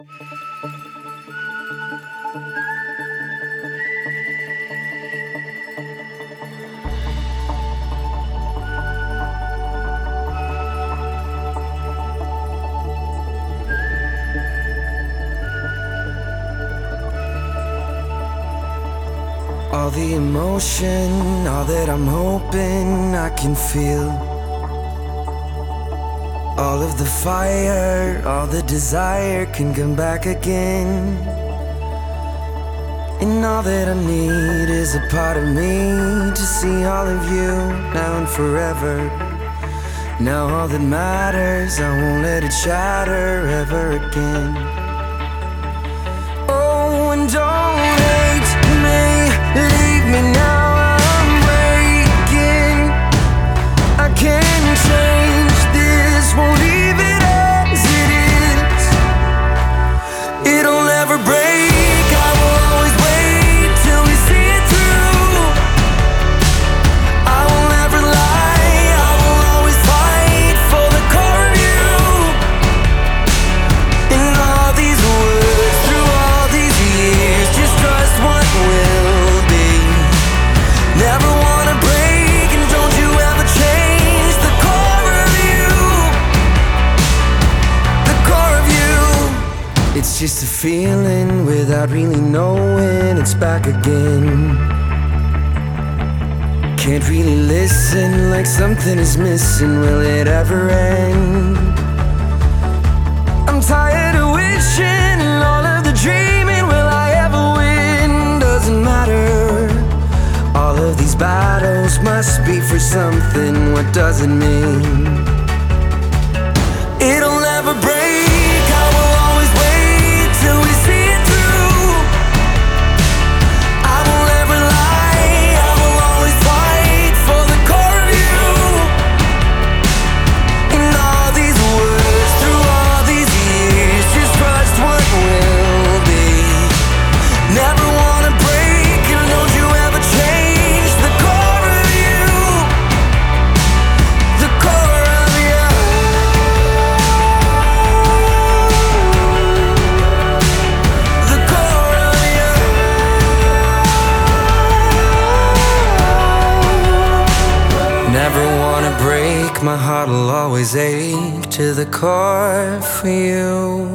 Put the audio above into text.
All the emotion, all that I'm hoping I can feel. All of the fire, all the desire can come back again. And all that I need is a part of me to see all of you now and forever. Now all that matters, I won't let it shatter ever again. Oh, and don't hate me, leave me now, I'm breaking. I can't change this, won't leave it as it is. It'll never break, I will always wait till we see it through. I will never lie, I will always fight for the core of you. In all these words, through all these years, just trust what will be. Never wanna break, and don't you ever change the core of you. The core of you. It's just a feeling without really knowing it's back again. Can't really listen, like something is missing. Will it ever end? I'm tired of wishing and all of the dreaming. Will I ever win? Doesn't matter. All of these battles must be for something. What does it mean? It'll never break, I will always wait till we see it through. I will never lie, I will always fight for the core of you. In all these words, through all these years, just trust what will be. Never wanna break, and don't you ever change the core of you. The core of you. The core of you. Never wanna break, my heart will always ache to the core for you.